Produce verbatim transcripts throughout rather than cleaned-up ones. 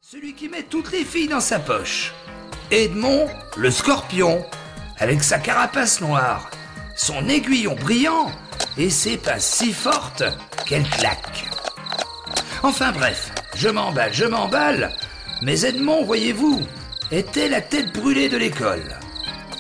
Celui qui met toutes les filles dans sa poche. Edmond, le scorpion, avec sa carapace noire, son aiguillon brillant et ses pinces si fortes qu'elles claquent. Enfin bref, je m'emballe, je m'emballe, mais Edmond, voyez-vous, était la tête brûlée de l'école. Quoi ?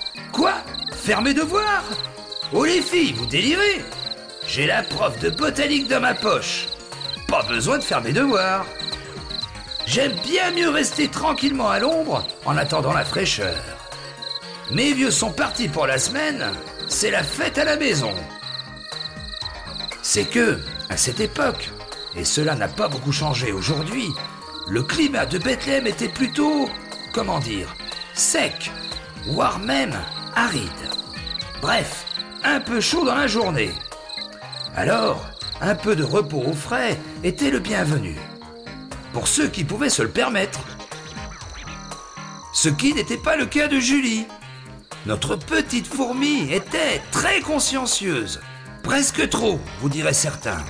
Faire mes devoirs ? Oh les filles, vous délirez ? J'ai la prof de botanique dans ma poche. Pas besoin de faire mes devoirs. J'aime bien mieux rester tranquillement à l'ombre en attendant la fraîcheur. Mes vieux sont partis pour la semaine, c'est la fête à la maison. C'est que, à cette époque, et cela n'a pas beaucoup changé aujourd'hui, le climat de Bethléem était plutôt, comment dire, sec, voire même aride. Bref, un peu chaud dans la journée. Alors, un peu de repos au frais était le bienvenu. Pour ceux qui pouvaient se le permettre. Ce qui n'était pas le cas de Julie. Notre petite fourmi était très consciencieuse. Presque trop, vous direz certains.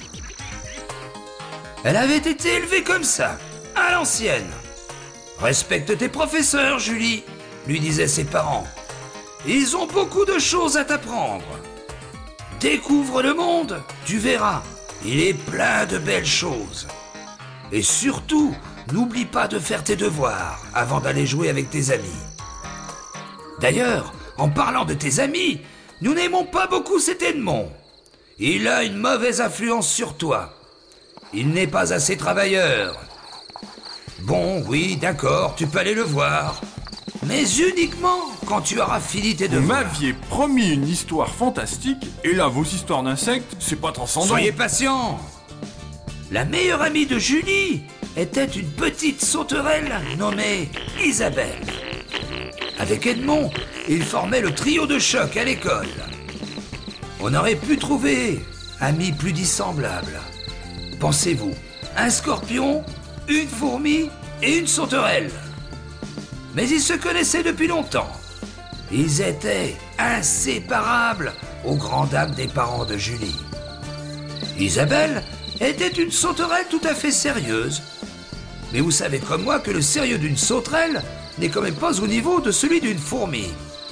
Elle avait été élevée comme ça, à l'ancienne. « Respecte tes professeurs, Julie », lui disaient ses parents. « Ils ont beaucoup de choses à t'apprendre. Découvre le monde, tu verras, il est plein de belles choses. Et surtout, n'oublie pas de faire tes devoirs avant d'aller jouer avec tes amis. D'ailleurs, en parlant de tes amis, nous n'aimons pas beaucoup cet Edmond. Il a une mauvaise influence sur toi. Il n'est pas assez travailleur. Bon, oui, d'accord, tu peux aller le voir. Mais uniquement quand tu auras fini tes Vous devoirs. m'aviez promis une histoire fantastique, et là, vos histoires d'insectes, c'est pas transcendant. Soyez patient. La meilleure amie de Julie était une petite sauterelle nommée Isabelle. Avec Edmond, ils formaient le trio de choc à l'école. On aurait pu trouver amis plus dissemblables. Pensez-vous, un scorpion, une fourmi et une sauterelle. Mais ils se connaissaient depuis longtemps. Ils étaient inséparables aux grandes dames des parents de Julie. Isabelle était une sauterelle tout à fait sérieuse. Mais vous savez comme moi que le sérieux d'une sauterelle n'est quand même pas au niveau de celui d'une fourmi.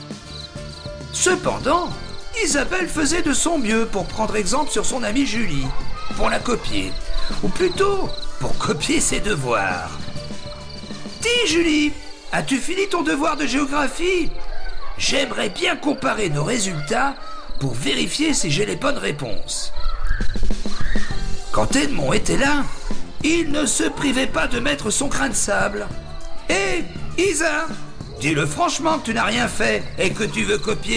Cependant, Isabelle faisait de son mieux pour prendre exemple sur son amie Julie, pour la copier, ou plutôt pour copier ses devoirs. Dis Julie, as-tu fini ton devoir de géographie ? J'aimerais bien comparer nos résultats pour vérifier si j'ai les bonnes réponses. Quand Edmond était là, il ne se privait pas de mettre son grain de sable. « Hé, Isa, dis-le franchement que tu n'as rien fait et que tu veux copier. »«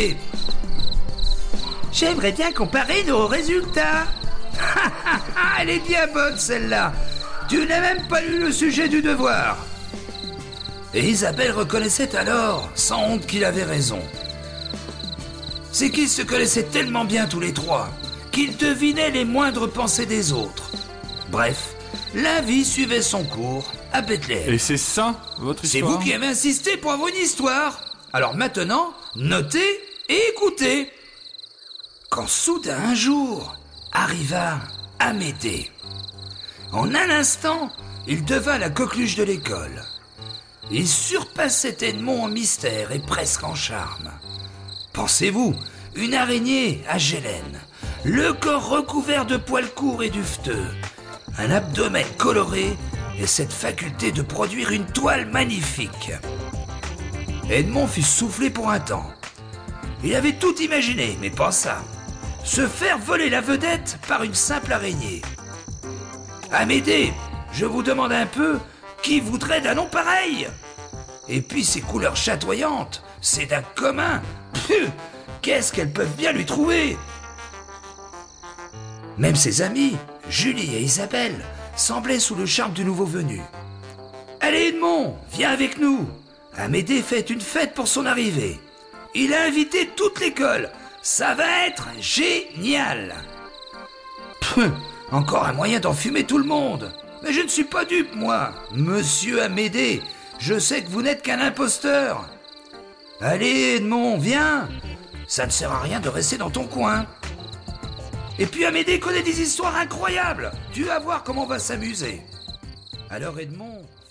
J'aimerais bien comparer nos résultats. » Elle est bien bonne celle-là. Tu n'as même pas lu le sujet du devoir. Et Isabelle reconnaissait alors, sans honte, qu'il avait raison. C'est qu'ils se connaissaient tellement bien tous les trois qu'il devinait les moindres pensées des autres. Bref, la vie suivait son cours à Bethléem. Et c'est ça, votre C'est histoire ? vous qui avez insisté pour avoir une histoire. Alors maintenant, notez et écoutez. Quand soudain un jour arriva Amédée. En un instant, il devint la coqueluche de l'école. Il surpassait Edmond en mystère et presque en charme. Pensez-vous, une araignée à Gélène, le corps recouvert de poils courts et duveteux, un abdomen coloré et cette faculté de produire une toile magnifique. Edmond fut soufflé pour un temps. Il avait tout imaginé, mais pas ça. Se faire voler la vedette par une simple araignée. Amédée, je vous demande un peu, qui voudrait d'un nom pareil ? Et puis ces couleurs chatoyantes, c'est d'un commun. Pfuh, qu'est-ce qu'elles peuvent bien lui trouver ? Même ses amis, Julie et Isabelle, semblaient sous le charme du nouveau venu. « Allez Edmond, viens avec nous. Amédée fait une fête pour son arrivée. Il a invité toute l'école. Ça va être génial. » Pfuh, encore un moyen d'enfumer tout le monde. Mais je ne suis pas dupe, moi. Monsieur Amédée, je sais que vous n'êtes qu'un imposteur. Allez Edmond, viens. Ça ne sert à rien de rester dans ton coin. Et puis Amédée connaît des histoires incroyables. Tu vas voir comment on va s'amuser. Alors Edmond